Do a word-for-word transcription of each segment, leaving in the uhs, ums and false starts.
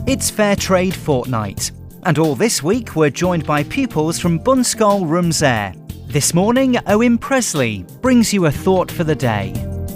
It's Fair Trade Fortnight, and all this week we're joined by pupils from Bunscoil Rumsayr. This morning, Owen Presley brings you a thought for the day.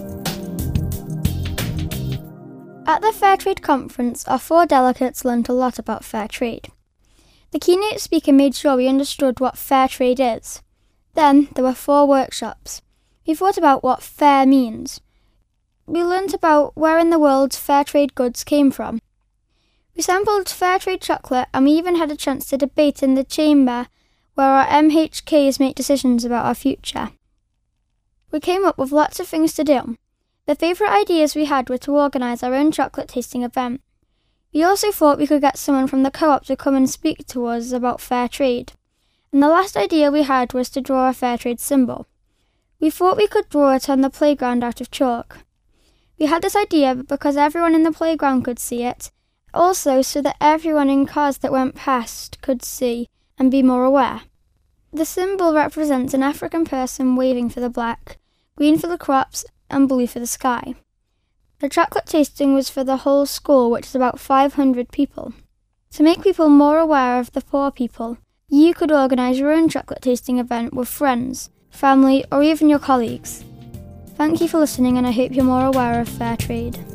At the Fair Trade Conference, our four delegates learnt a lot about fair trade. The keynote speaker made sure we understood what fair trade is. Then there were four workshops. We thought about what fair means. We learnt about where in the world fair trade goods came from. We sampled fair trade chocolate, and we even had a chance to debate in the chamber where our M H Ks make decisions about our future. We came up with lots of things to do. The favourite ideas we had were to organise our own chocolate tasting event. We also thought we could get someone from the co-op to come and speak to us about fair trade. And the last idea we had was to draw a fair trade symbol. We thought we could draw it on the playground out of chalk. We had this idea because everyone in the playground could see it, also so that everyone in cars that went past could see and be more aware. The symbol represents an African person waving for the black, green for the crops, and blue for the sky. The chocolate tasting was for the whole school, which is about five hundred people. To make people more aware of the poor people, you could organise your own chocolate tasting event with friends, family, or even your colleagues. Thank you for listening, and I hope you're more aware of fair trade.